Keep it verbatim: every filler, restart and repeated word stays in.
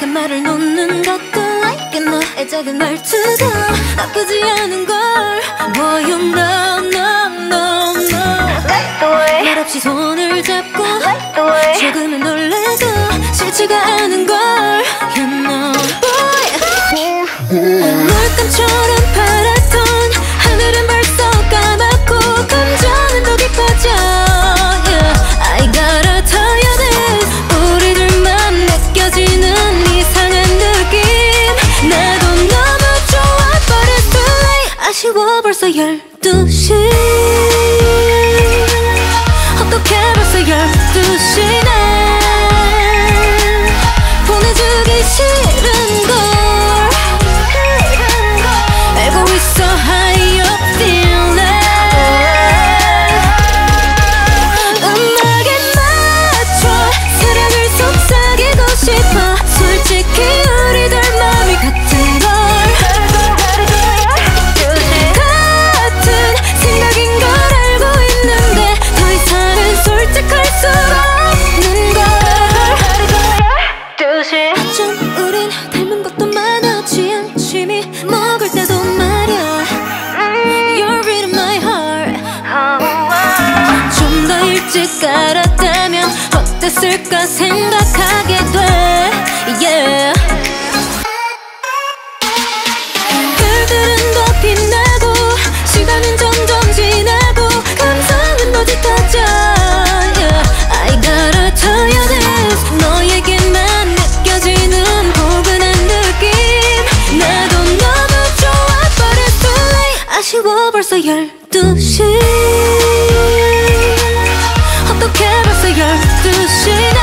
말을 놓는 것도 like it 너의 작은 말투도 나쁘지 않은 걸 Boy you know no no no 말없이 손을 잡고 조금은 놀래도 싫지가 않은 걸 You know boy 물감처럼 파랗던 하늘은 벌써 까맣고 감정은 더 깊어져 yeah. I gotta tell you this 우리들만 느껴지는 이상한 느낌 나도 너무 좋아 but it's too late 아쉬워 벌써 열두 시 어떡해 벌써 열두 시네 보내주기 싫은걸 알고 있어 how you feeling 음악에 맞춰 사랑을 속삭이고 싶어 솔직히 우리들 마음이 같은 걸 같은 생각인 걸 알고 있는데 더 이상은 솔직할 수 없는 걸 좀 우린 닮은 것도 많아 취한 취미 먹을 때도 말야 You're reading my heart 좀 더 일찍 알았다면 어땠을까 생각하게 돼 yeah. 별들은 더 빛나고 시간은 점점 지나고 감성은 더 짙어져 yeah. I gotta tell you this 너에게만 느껴지는 포근한 느낌 나도 너무 좋아 but it's too late 아쉬워 벌써 열두 시 어떡해 벌써 열두 시네